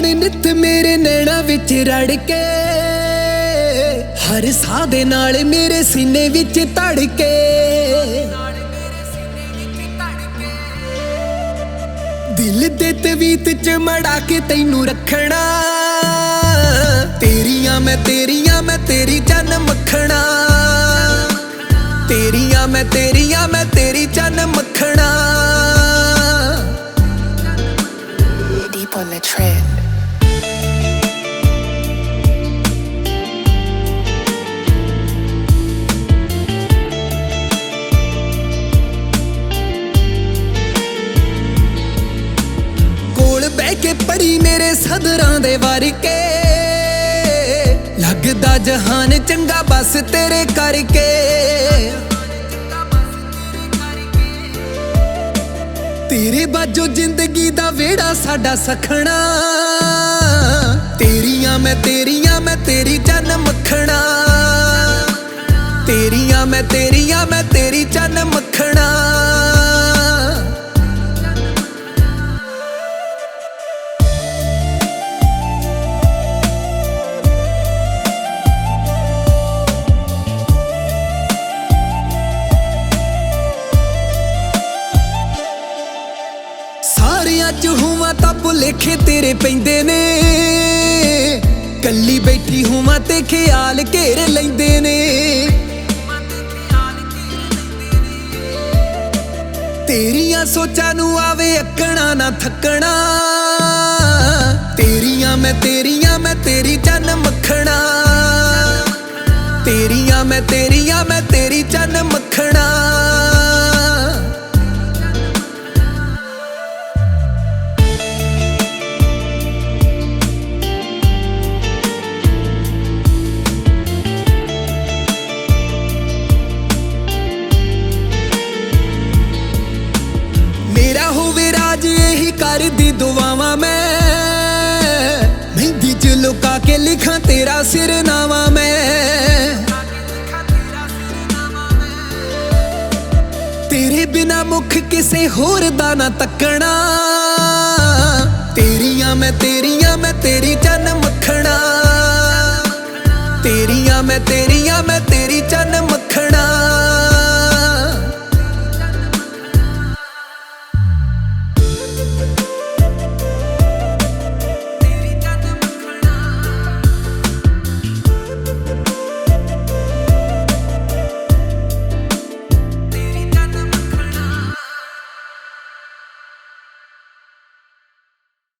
ਜਾਣ ਨਿੱਤ ਮੇਰੇ ਨੈਣਾ ਵਿੱਚ ਰੜ ਕੇ, ਹਰ ਸਾਹ ਦੇ ਨਾਲ ਮੇਰੇ ਸੀਨੇ ਵਿੱਚ ਧੜਕੇ। ਦਿਲ ਦੇ ਤਵੀਤ ਚ ਮੜਾ ਕੇ ਤੈਨੂੰ ਰੱਖਣਾ, ਤੇਰੀਆਂ ਮੈਂ ਤੇਰੀ ਚੰਨ ਮੱਖਣਾ, ਤੇਰੀਆਂ ਮੈਂ ਤੇਰੀ ਚੰਨ ਮੱਖਣਾ। Deep on the trend. ਕੋਲ ਬਹਿ ਕੇ ਪੜੀ ਮੇਰੇ ਸਦਰਾਂ ਦੇ ਵਾਰ ਕੇ, ਲੱਗਦਾ ਜਹਾਨ ਚੰਗਾ ਬਸ ਤੇਰੇ ਕਰਕੇ। ਤੇਰੇ ਬਾਝੋਂ ਜ਼ਿੰਦਗੀ ਦਾ ਵਿਹੜਾ ਸਾਡਾ ਸਖਣਾ, ਤੇਰੀਆਂ ਮੈਂ ਤੇਰੀ ਚੰਨ ਮੱਖਣਾ, ਤੇਰੀਆਂ ਮੈਂ ਤੇਰੀ ਚੰਨ ਮੱਖਣਾ। ਸਾਰਿਆਂ ਚ ਹੋਵਾਂ ਤਾਂ ਭੁਲੇਖੇ ਤੇਰੇ ਪੈਂਦੇ ਨੇ, ਕੱਲੀ ਬੈਠੀ ਹੋਵਾਂ ਤੇ ਖਿਆਲ ਘੇਰ ਲੈਂਦੇ ਨੇ। ਤੇਰੀਆਂ ਸੋਚਾਂ ਨੂੰ ਆਵੇ ਅੱਕਣਾ ਨਾ ਥੱਕਣਾ, ਤੇਰੀਆਂ ਮੈਂ ਤੇਰੀ ਚੰਨ ਮੱਖਣਾ, ਤੇਰੀਆਂ ਮੈਂ ਤੇਰੀ ਚੰਨ ਮੱਖਣਾ। ਮੇਰਾ ਹੋਵੇ ਰਾਜ ਇਹੀ ਕਰਦੀ ਦੁਆਵਾਂ, ਮੈਂ ਮਹਿੰਦੀ ਚ ਲੁਕਾ ਕੇ ਲਿਖਾਂ ਤੇਰਾ ਸਿਰਨਾਵਾ ਮੈਂ। ਤੇਰੇ ਬਿਨਾ ਮੁਖ ਕਿਸੇ ਹੋਰ ਦਾ ਨਾ ਤੱਕਣਾ, ਤੇਰੀਆਂ ਮੈਂ ਤੇਰੀ ਚੰਨ ਮੱਖਣਾ, ਤੇਰੀਆਂ ਮੈਂ ਤੇਰੀ ਚੰਨ ਮੱਖਣਾ।